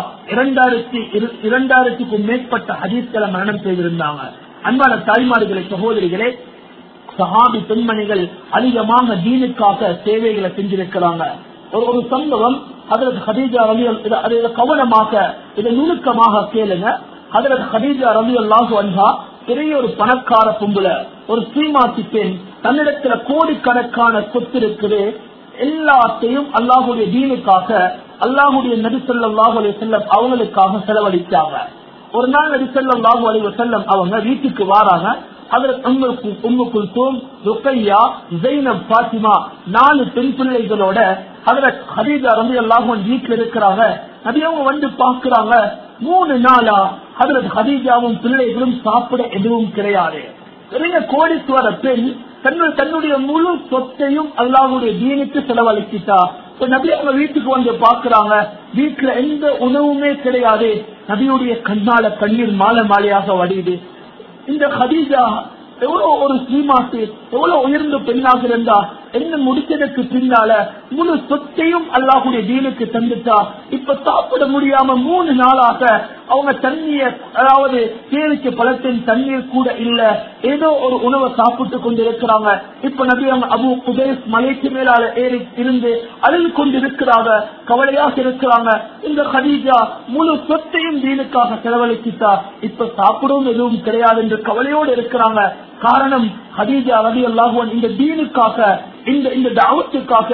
S1: 2000க்கும் மேற்பட்ட ஹதீஸ்களை மரணம் செய்திருந்தாங்க. அன்பான தாய்மார்களே, சகோதரிகளே, சஹாபி பெண்மணிகள் அதிகமாக தீனுக்காக சேவைகளை செஞ்சிருக்கிறாங்க. ஒரு சம்பவம், ஹஜ்ரத் ஹதீஜா ரலியல்லாஹு, அதை கவனமாக, இதை நுணுக்கமாக கேளுங்க. ஹஜ்ரத் ஹதீஜா ரலியல்லாஹு அன்ஹா பெரிய ஒரு பணக்கார பொம்புல ஒரு சீமாத்தி பெண் தன்னிடத்துல கோடிக்கணக்கான சொத்து இருக்குது, எல்லாத்தையும் அல்லாஹுடைய தீனுக்காக அல்லாஹுடைய நபி ஸல்லல்லாஹு அலைஹி வஸல்லம் அவங்களுக்காக செலவழிச்சாங்க. ஒரு நாள் நபி ஸல்லல்லாஹு அலைஹி வஸல்லம் அவங்க வீட்டுக்கு வராங்க. Hazrat Umm Kulthum, Ruqayya, Zainab, Fatima 4 பெண் பிள்ளைகளோட ஹஜ்ரத் ஹதீஜா ரலியல்லாஹு அன்ஹா வீட்டுல இருக்கிறாங்க. நபி அவங்க வந்து பாக்குறாங்க, 3 நாளா ஹஜ்ரத் ஹதீஜாவும் பிள்ளைகளும் சாப்பிட எதுவும் கிடையாது. பெரிய கோடீஸ்வர பெண் தன்னுடைய முழு சொத்தையும் அல்லாஹ்வுடைய தீனுக்கு செலவழிச்சிட்டா. நபி அவங்க வீட்டுக்கு வந்து பாக்குறாங்க, வீட்டுல எந்த உணவுமே கிடையாது. நபியுடைய கண்ணால கண்ணீர் மாலை மாலையாக வடியுது. இந்த ஹதீஜா எவ்வளவு ஒரு ஸ்ரீமாத்து, எவ்வளவு உயர்ந்த பெண்ணாக இருந்தா, என்ன முடிச்சதுக்கு பின்னால முழு சொத்தையும் அல்லாஹுடைய தீனுக்கு தந்துட்டா. இப்ப சாப்பிட முடியாம 3 நாளாக அவங்க தண்ணீர், அதாவது தேவைக்கு பழத்தின் தண்ணீர் கூட இல்ல, ஏதோ ஒரு உணவை சாப்பிட்டு கொண்டு இருக்கிறாங்க. இப்ப நபி அவங்க அபு குபைஸ் மலைக்கு மேலால ஏறி இருந்து அழுது கொண்டு இருக்கிறாங்க, கவலையாக இருக்கிறாங்க. இந்த ஹதீஜா முழு சொத்தையும் தீனுக்காக செலவழிச்சிட்டா, இப்ப சாப்பிடவும் எதுவும் கிடையாது என்று கவலையோடு இருக்கிறாங்க. காரணம், ஹதீஜா ரலியல்லாஹு அன்ஹா இந்த தீனுக்காக, இந்த தஅவத்துக்காக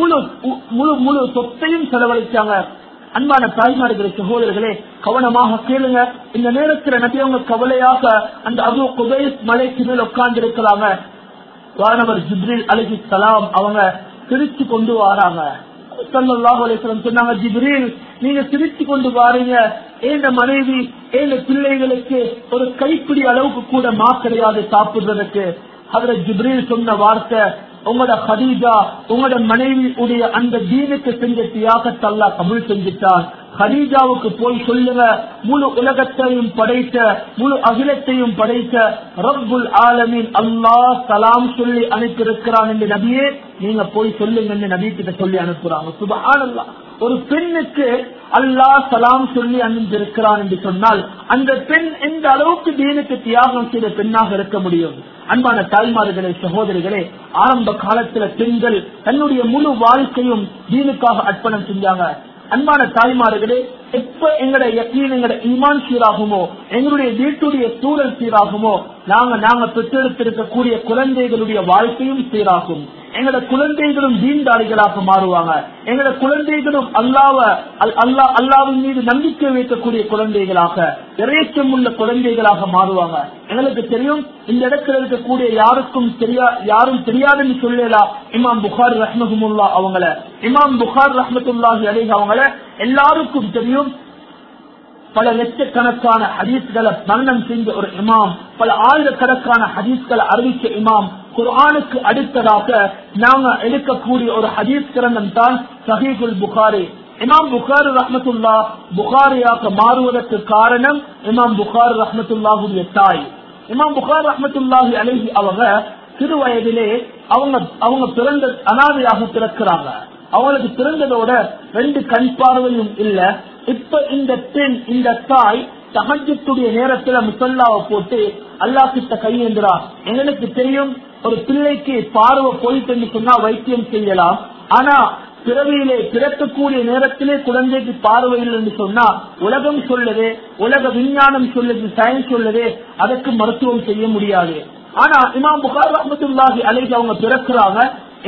S1: முழு சொத்தையும் செலவழிச்சாங்க. அன்பான தாய்மார்களே, சகோதரர்களே, கவனமாக கேளுங்க. இந்த நேரத்தில் நபி அவங்க கவலையாக அந்த அபு குபைஸ் மலைக்கு மேல் உட்கார்ந்து இருக்கிறாங்க. வானவர் ஜிப்ரீல் அலைஹிஸ்ஸலாம் அவங்க சிரிச்சு கொண்டு வராங்க. ஸல்லல்லாஹு அலைஹி வஸல்லம் சொன்னாங்க, ஜிப்ரீல் நீங்க சிரிச்சு கொண்டு வாரீங்க, ஏந்த மனைவி ஏந்த பிள்ளைகளுக்கு ஒரு கைப்பிடி அளவுக்கு கூட மா கிடையாது சாப்பிடுறதுக்கு. ஹஜ்ரத் ஜிப்ரீல் சொன்ன வார்த்தை, உங்களோட ஹதீஜா உங்களோட மனைவி உடைய அந்த தீனுக்கு செஞ்ச தியாகத்தை அல்லாஹ் கபூல் செஞ்சிட்டான். ஹதீஜாவுக்கு போய் சொல்லுங்க, முழு உலகத்தையும் படைத்த, முழு அகிலத்தையும் படைத்த ரப்புல் ஆலமீன் அல்லாஹ் சலாம் சொல்லி அனுப்பியிருக்கிறான் என்று நபியே நீங்க போய் சொல்லுங்க என்று நபி கிட்ட சொல்லி அனுப்புறாங்க. சுப்ஹானல்லாஹ். ஒரு பெண்ணுக்கு அல்லாஹ் சலாம் சொல்லி அனுப்பியிருக்கிறான் என்று சொன்னால் அந்த பெண் எந்த அளவுக்கு தீனுக்கு தியாகம் செய்த பெண்ணாக இருக்க முடியும்? அன்பான தாய்மார்களே, சகோதரிகளே, ஆரம்ப காலத்துல பெண்கள் தன்னுடைய முழு வாழ்க்கையும் தீனுக்காக அர்ப்பணம் செஞ்சாங்க. அன்பான தாய்மார்களே, எப்ப எங்கட யக்கீன், எங்கட ஈமான் சீராகுமோ, எங்களுடைய வீட்டுடைய சூழல் சீராகுமோ, நாங்க பெற்றெடுத்திருக்கக்கூடிய குழந்தைகளுடைய வாழ்க்கையும் சீராகும். எங்கட குழந்தைகளும் தீன்தாரிகளாக மாறுவாங்க. எங்கட குழந்தைகளும் அல்லாஹ்வின் மீது நம்பிக்கை வைக்கக்கூடிய குழந்தைகளாக, இறைச்சம் உள்ள குழந்தைகளாக மாறுவாங்க. எங்களுக்கு தெரியும், இந்த இடத்துல இருக்கக்கூடிய யாரும் தெரியாதுன்னு சொல்லலாம் இமாம் புகாரி ரஹ்மத்துல்லாஹி அவங்கள. இமாம் புகாரி ரஹ்மத்துல்லாஹி அலைஹி அவங்கள எல்லாருக்கும் தெரியும். பல லட்சக்கணக்கான ஹதீஸ்களை மரணம் செஞ்ச ஒரு இமாம், பல ஆயிரக்கணக்கான ஹதீஸ்களை அறிவிச்ச இமாம். குர்ஆனுக்கு அடுத்ததாக நாங்க எடுக்கக்கூடிய ஒரு ஹதீஸ் கிரந்தம் தான் சஹீஹுல் புகாரி. இமாம் புகாரி ரஹ்மத்துல்லாஹ் புகாரியாக மாறுவதற்கு காரணம் இமாம் புகாரி ரஹ்மத்துல்லாஹுடைய தாய். இமாம் புகாரி ரஹ்மத்துல்லாஹி அலைஹி அவங்க சிறு வயதிலே அவங்க பிறந்த அனாதையாக பிறக்கிறாங்க. அவங்களுக்கு பிறந்ததோட 2 கண் பார்வையும் இல்ல. இப்ப இந்த பெண், இந்த தாய் தஹஜ்ஜுடைய நேரத்துல முஸல்லாவை போட்டு அல்லாஹ் கிட்ட கையேந்திரா. எங்களுக்கு தெரியும், ஒரு பிள்ளைக்கு பார்வை போயிட்டு சொன்னா வைத்தியம் செய்யலாம். ஆனா பிறவியிலே பிறக்கக்கூடிய நேரத்திலே குழந்தைக்கு பார்வை இல்லைன்னு சொன்னா உலகம் சொல்லுது, உலக விஞ்ஞானம் சொல்லுது, சயின்ஸ் சொல்லுது, அதற்கு மருத்துவம் செய்ய முடியாது. ஆனா இமாம் புகாரி ரஹ்மத்துல்லாஹி அலைஹி அவங்க பிறக்கிறாங்க.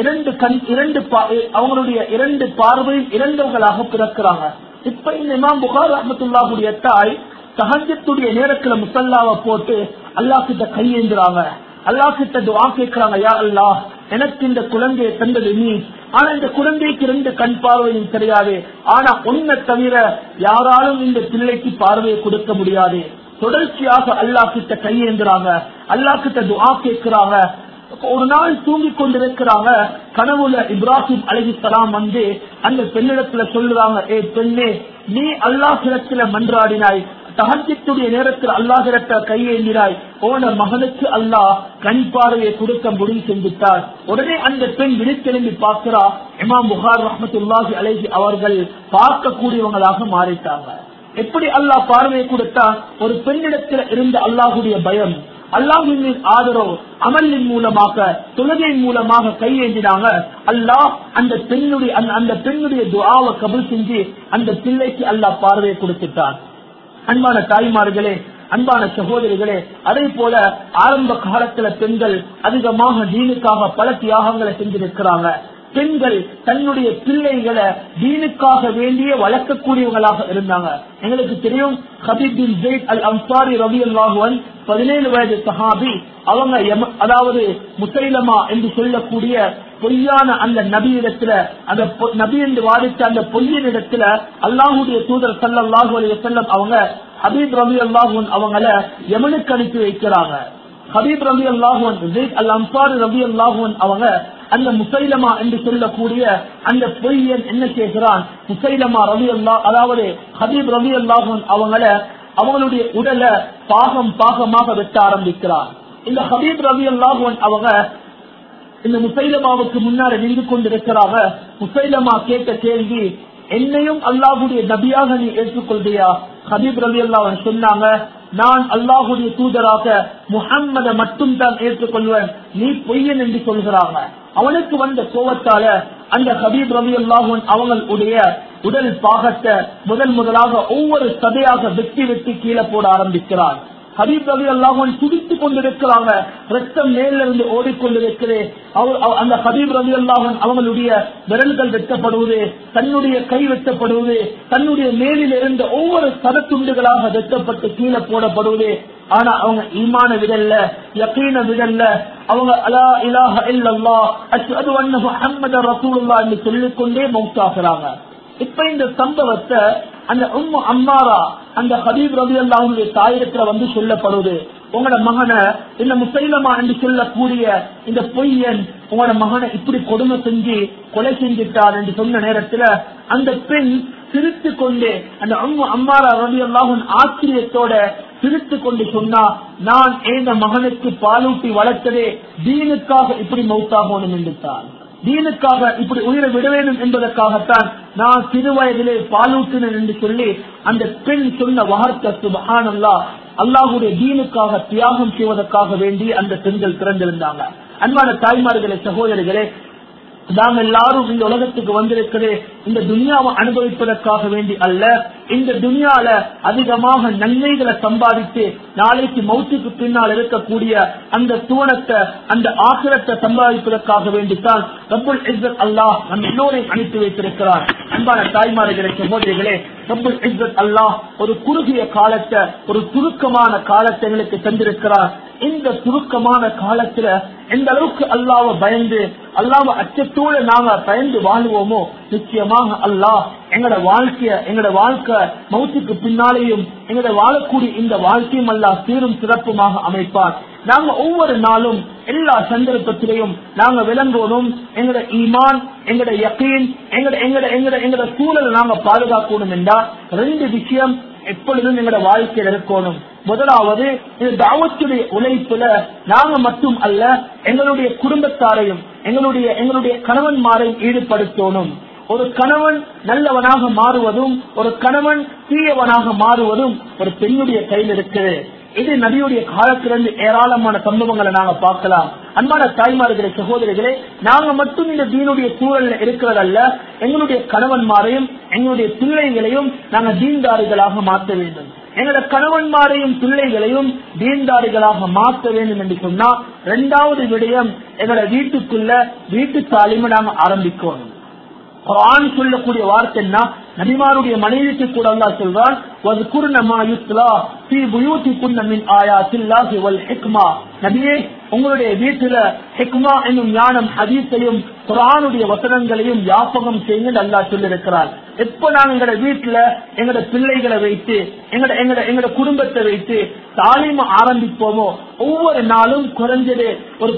S1: அவங்களுடைய 2 பார்வையும் இறந்தவங்களாக பிறக்கிறாங்க. இப்ப இந்த இமாம் புகாரி ரஹ்மத்துல்லாஹுடைய தாய் தஹஜ்ஜுடைய நேரத்துல முஸல்லாவை போட்டு அல்லாஹ் கிட்ட கையேந்துறாங்க. அல்லாஹ் கிட்ட துஆ கேட்கிறாங்க, யா அல்லாஹ், எனக்கு இந்த குழந்தையை தந்தது நீ. ஆனா இந்த குழந்தைக்கு 2 கண் பார்வையும் கிடையாது. ஆனா உன்னை தவிர யாராலும் இந்த பிள்ளைக்கு பார்வையை கொடுக்க முடியாது. தொடர்ச்சியாக அல்லாஹ் கிட்ட கையேந்துறாங்க, அல்லாஹ் கிட்ட துஆ கேட்கிறாங்க. ஒரு நாள் தூங்கிக் கொண்டிருக்கிறாங்க. கனவுல இப்ராஹிம் அலைஹிஸ்ஸலாம் வந்து அந்த பெண்ணிடத்துல சொல்லுறாங்க, ஏ பெண்ணே, நீ அல்லாஹ்விடத்துல மன்றாடினாய், தஹஜ்ஜுடைய நேரத்தில் அல்லாஹ்விடத்துல கையேந்தினாய், உன மகனுக்கு அல்லாஹ் கண் பார்வையை கொடுக்க முடிவு செஞ்சுட்டார். உடனே அந்த பெண் விழித்தெழும்பி பார்க்கிறா. இமாம் புகாரி ரஹ்மத்துல்லாஹி அலைஹி அவர்கள் பார்க்கக்கூடியவங்களாக மாறிட்டாங்க. எப்படி அல்லாஹ் பார்வையை கொடுத்தா? ஒரு பெண்ணிடத்தில் இருந்த அல்லாஹுடைய பயம், அல்லாஹ்வின் ஆதரவு, அமலின் மூலமாக, தொழுகையின் மூலமாக கையேந்தினாங்க. அல்லாஹ் அந்த பெண்ணுடைய துஆவை கபூல் செஞ்சு அந்த பிள்ளைக்கு அல்லாஹ் பார்வையை கொடுத்துட்டான். அன்பான தாய்மார்களே, அன்பான சகோதரிகளே, அதே போல ஆரம்ப காலத்துல பெண்கள் அதிகமாக தீனுக்காக பல தியாகங்களை செஞ்சிருக்கிறாங்க. பெண்கள் தன்னுடைய பிள்ளைகளை தீனுக்காக வேண்டிய வளர்க்கக்கூடியவங்களாக இருந்தாங்க. எங்களுக்கு தெரியும், ஹபீப் பின் ஸைத் அல் அன்சாரி ரலியல்லாஹு அன்ஹு 17 வயது சஹாபி. அவங்க அதாவது முசைலமா என்று சொல்லக்கூடிய பொய்யான அந்த நபியிடத்துல, அந்த நபி என்று வாதித்த அந்த பொய்யின் இடத்துல அல்லாஹுடைய தூதர் ஸல்லல்லாஹு அலைஹி வஸல்லம் அவங்க ஹபீப் ரலியல்லாஹு அன்ஹு அவங்கள யமனுக்கு அனுப்பி வைக்கிறாங்க. ஹபீப் ரலியல்லாஹு அன்ஹு ஸைத் அல் அன்சாரி ரலியல்லாஹு அன்ஹு அவங்க அந்த முசைலமா என்று சொல்லக்கூடிய அந்த பொய்யன் என்ன செய்கிறான், முசைலமா ரலியல்லாஹு அதாவது ஹபீப் ரலியல்லாஹு அன்ஹு அவங்கள அவங்களுடைய உடலை பாகமாக வெட்ட ஆரம்பிக்கிறான். இந்த ஹபீப் ரலியல்லாஹு அன்ஹு அவங்க இந்த முசைலமாவுக்கு முன்னாடி நின்று கொண்டிருக்கிறாங்க. முசைலமா கேட்ட கேள்வி, என்னையும் அல்லாஹுடைய நபியாக நீ ஏற்றுக்கொள்றியா? ஹபீப் ரலியல்லாஹு அன்ஹு சொன்னாங்க, நான் அல்லாஹுடைய தூதராக முஹம்மதை மட்டும் தான் ஏற்றுக்கொள்வேன், நீ பொய்யன் என்று சொல்கிறாங்க. அவனுக்கு வந்த கோபத்தால அந்த ஹபீப் ரலியல்லாஹு அன்ஹு அவங்களுடைய உடல் பாகத்தை முதலாக ஒவ்வொரு சதையாக வெட்டி கீழே போட ஆரம்பிக்கிறான். ஹபீப் ரலியல்லாஹு அன்ஹு துடித்துக் கொண்டிருக்கிறாங்க. ரத்தம் மேலிருந்து ஓடிக்கொண்டிருக்கிறது. அந்த ஹபீப் ரலியல்லாஹு அன்ஹு அவங்களுடைய விரல்கள் வெட்டப்படுவது, தன்னுடைய கை வெட்டப்படுவது, தன்னுடைய மேலில் இருந்த ஒவ்வொரு சதத்துண்டுகளாக வெட்டப்பட்டு கீழே போடப்படுவது. ஆனா அவங்க ஈமான விடல்ல, யகீன விடல்ல. அவங்க அலா இலாஹ இல்லல்லாஹ் அஷ்ஹது அன்ன முஹம்மதர் ரசூலுல்லாஹ் என்று சொல்லிக்கொண்டே மௌத்தாகிறாங்க. இப்ப இந்த சம்பவத்தை அந்த உம்மு அம்மாரா அந்த ஹபீப் ரலியல்லாஹு அன்ஹுடைய தாயிடத்துல வந்து சொல்லப்படுவது, உங்களோட மகனை இந்த முசைலமா என்று சொல்லக்கூடிய இந்த பொய்யன் உங்களோட மகனை இப்படி கொடுமை செஞ்சு கொலை செஞ்சிட்டார் என்று சொன்ன நேரத்துல அந்த பெண் சிரித்து கொண்டு, அந்த உம்மு அம்மாரா ரலியல்லாஹு அன்ஹா ஆச்சரியத்தோட சிரித்து கொண்டு சொன்னா, நான் இந்த மகனுக்கு பாலூட்டி வளர்த்ததே தீனுக்காக இப்படி மௌத்தாகணும் என்று தான், தீனுக்காக இப்படி உயிரை விட வேண்டும் என்பதற்காகத்தான் நான் சிறு வயதிலே பாலூட்டினேன் என்று சொல்லி அந்த பெண் சொன்ன வார்த்தை சுப்ஹானல்லாஹ், அல்லாஹுடைய தீனுக்காக தியாகம் செய்வதற்காக வேண்டி அந்த பெண்கள் பிறந்திருந்தாங்க. அன்பான தாய்மார்களே, சகோதரிகளே, நாங்கள் எல்லாரும் இந்த உலகத்துக்கு வந்திருக்கிறே இந்த துனியாவை அனுபவிப்பதற்காக வேண்டி அல்ல. இந்த துனியால அதிகமாக நன்மைகளை சம்பாதித்து நாளைக்கு மௌத்துக்கு பின்னால் இருக்கக்கூடிய அந்த சுவனத்தை, அந்த ஆகிரத்தை சம்பாதிப்பதற்காக வேண்டித்தான் ரப்புல் இஸ்ஸத் அல்லாஹ் நம் எல்லோரையும் அனுப்பி வைத்திருக்கிறார். அன்பான தாய்மார்களே, சகோதரிகளே, ரப்புல் இஸ்ஸத் அல்லாஹ் ஒரு குறுகிய காலத்தை, ஒரு சுருக்கமான காலத்தை எங்களுக்கு தந்திருக்கிறார். இந்த சுருக்கமான காலத்துல எந்த அளவுக்கு அல்லாஹ்வை பயந்து, அல்லாஹ்வை அச்சத்தோடு நாங்க பயந்து வாழ்வோமோ, நிச்சயமாக அல்லாஹ் எங்களோட வாழ்க்கை மௌத்துக்கு பின்னாலேயும் எங்களோட வாழக்கூடிய இந்த வாழ்க்கையும் அல்லாஹ் சீரும் சிறப்புமாக அமைப்பார். நாங்க ஒவ்வொரு நாளும் எல்லா சந்தர்ப்பத்திலையும் நாங்க விளங்கணும், எங்களோட ஈமான், எங்களோட யகீன், எங்களோட சூழலை நாங்க பாதுகாக்கணும் என்றால் 2 விஷயம் எப்பொழுதும் எங்களோட வாழ்க்கையில் இருக்கணும். முதலாவது, இந்த தாவத்துடைய உழைப்புல நாங்க மட்டும் அல்ல, எங்களுடைய குடும்பத்தாரையும் எங்களுடைய கணவன்மாரையும் ஈடுபடுத்தணும். ஒரு கணவன் நல்லவனாக மாறுவதும் ஒரு கணவன் தீயவனாக மாறுவதும் ஒரு பெண்ணுடைய கையில் இருக்குது. இது நபியுடைய காலத்திலிருந்து ஏராளமான சம்பவங்களை நாங்க பார்க்கலாம். அன்பான தாய்மார்களே, சகோதரிகளே, நாங்க மட்டும் இந்த தீனுடைய சூழல்ல இருக்கிறதல்ல, எங்களுடைய கணவன்மாரையும் எங்களுடைய பிள்ளைகளையும் நாங்க தீன்தாரிகளாக மாற்ற வேண்டும். எங்களோட கணவன்மாரையும் பிள்ளைகளையும் தீன்தாரிகளாக மாற்ற வேண்டும் என்று சொன்னா 2வது விடயம், எங்களோட வீட்டுக்குள்ள வீட்டு தாலிமை நாங்க ஆரம்பிக்கணும். குர்ஆன் சொல்லக்கூடிய வார்த்தை என்ன, நபிமாருடைய மனைவிக்கு கூட அல்லாஹ் சொல்றான், வذ்குர்ன மா யுத்லா ஃபீ புயூதிகுன்ன மின் ஆயாத்தில்லாஹி வல் ஹிக்மா. நபியே, உங்களுடைய வீட்டுல ஹிக்மா என்னும் ஞானம், ஹதீஸையும் குர்ஆனுடைய வசனங்களையும் யாபகம் செய்யுங்க அல்லாஹ் சொல்லியிருக்கிறார். எப்ப நாங்க எங்களோட வீட்டுல எங்களோட பிள்ளைகளை வைத்து எங்களோட குடும்பத்தை வைத்து தாலீம் ஆரம்பிப்போமோ, ஒவ்வொரு நாளும் குறைஞ்சது ஒரு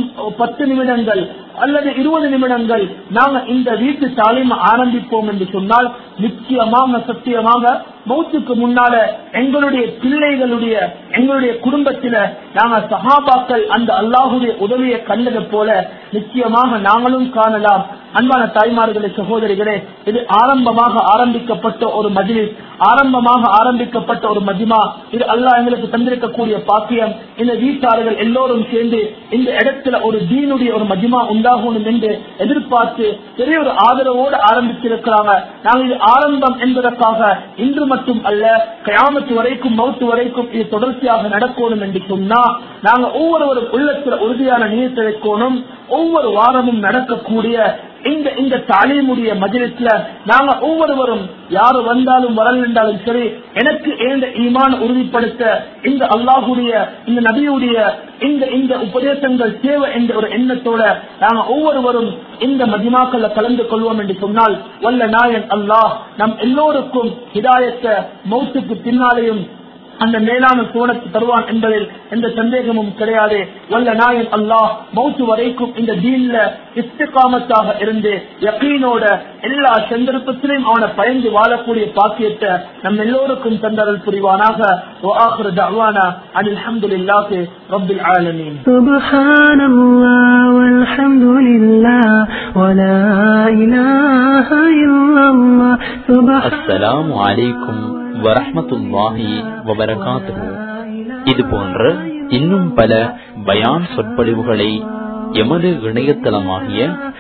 S1: 10 நிமிடங்கள் அல்லது 20 நிமிடங்கள் நாங்க இந்த வீட்டு தாலீம் ஆரம்பிப்போம் என்று சொன்னால், நிச்சயமாக சத்தியமாக மௌத்துக்கு முன்னால எங்களுடைய பிள்ளைகளுடைய எங்களுடைய குடும்பத்தில நாங்க சஹாபாக்கள் அந்த அல்லாஹுடைய உதவியை கண்டது போல நிச்சயமாக நாங்களும் காணலாம். அன்பான தாய்மார்களே, சகோதரிகளே, இது ஆரம்பமாக ஆரம்பிக்கப்பட்ட ஒரு மஜ்லிஸ், ஆரம்பமாக ஆரம்பிக்கப்பட்ட ஒரு மஜ்மா. இது அல்லாஹ் எங்களுக்கு தந்திருக்கக்கூடிய பாக்கியம். இந்த வீட்டார்கள் எல்லோரும் சேர்ந்து இந்த இடத்துல ஒரு தீனுடைய ஒரு மஜ்மா உண்டாகணும் என்று எதிர்பார்த்து பெரிய ஒரு ஆதரவோடு ஆரம்பித்திருக்கிறாங்க. நாங்கள் இது ஆரம்பம் என்பதற்காக இன்று மட்டும் அல்ல, கியாமத் வரைக்கும், மௌத் வரைக்கும் இது தொடர்ச்சியாக நடக்கணும் என்று சொன்னா நாங்க ஒவ்வொருவரும் உள்ளத்துல உறுதியான நியத்தை வைக்கணும். ஒவ்வொரு வாரமும் நடக்கக்கூடிய இந்த தாலீமுடைய மஜ்லிஸ்ல நாங்க ஒவ்வொருவரும் யாரு வந்தாலும் வரலென்றாலும் சரி, எனக்கு இந்த ஈமான் உறுதிப்படுத்த இந்த அல்லாஹுடைய இந்த நபியுடைய இந்த உபதேசங்கள் தேவை என்ற ஒரு எண்ணத்தோட நாங்க ஒவ்வொருவரும் இந்த மஜ்மாக்கள்ல கலந்து கொள்வோம் என்று சொன்னால் வல்ல நாயன் அல்லாஹ் நம் எல்லோருக்கும் ஹிதாயத்தை மௌத்துக்கு பின்னாலேயும் அந்த மேலான சோனத்தை தருவான் என்பதில் எந்த சந்தேகமும் கிடையாது. வல்ல நாயன் அல்லாஹ் மௌத்து வரைக்கும் இந்த தீன்ல இஸ்திகாமத்தாக இருந்து யகீனோட எல்லா சந்தர்ப்பத்திலும் அவனை பயந்து வாழக்கூடிய பாக்கியத்தை நம் எல்லோருக்கும் தந்தரல் புரிவானாக. وآخر دعوانا أن الحمد لله رب العالمين.
S2: سبحان الله والحمد لله ولا إله إلا الله.
S3: السلام عليكم வரஹ்மத்துல்லாஹி வபரகாத்துஹு. இது போன்ற இன்னும் பல பயான் சொற்பொழிவுகளை எமது இணையதளமாகிய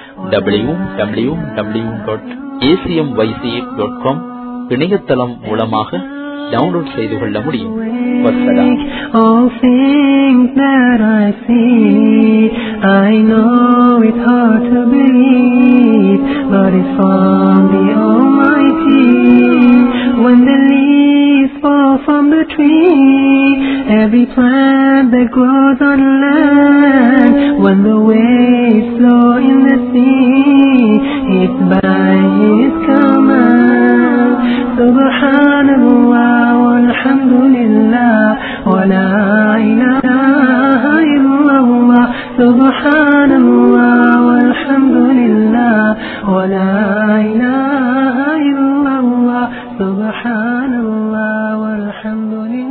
S3: www.acmyc.com இணையதளம் மூலமாக டவுன்லோட் செய்து கொள்ள முடியும்.
S2: All things that I see, I know it's hard to believe, but it's from the Almighty. When the leaves fall from the tree, every plant that grows on land, when the waves flow in the sea, it's by His command. Subhanallah walhamdulillah wa la ilaha illallah. Subhanallah walhamdulillah wa la ilaha illallah. Subhanallah walhamdulillah.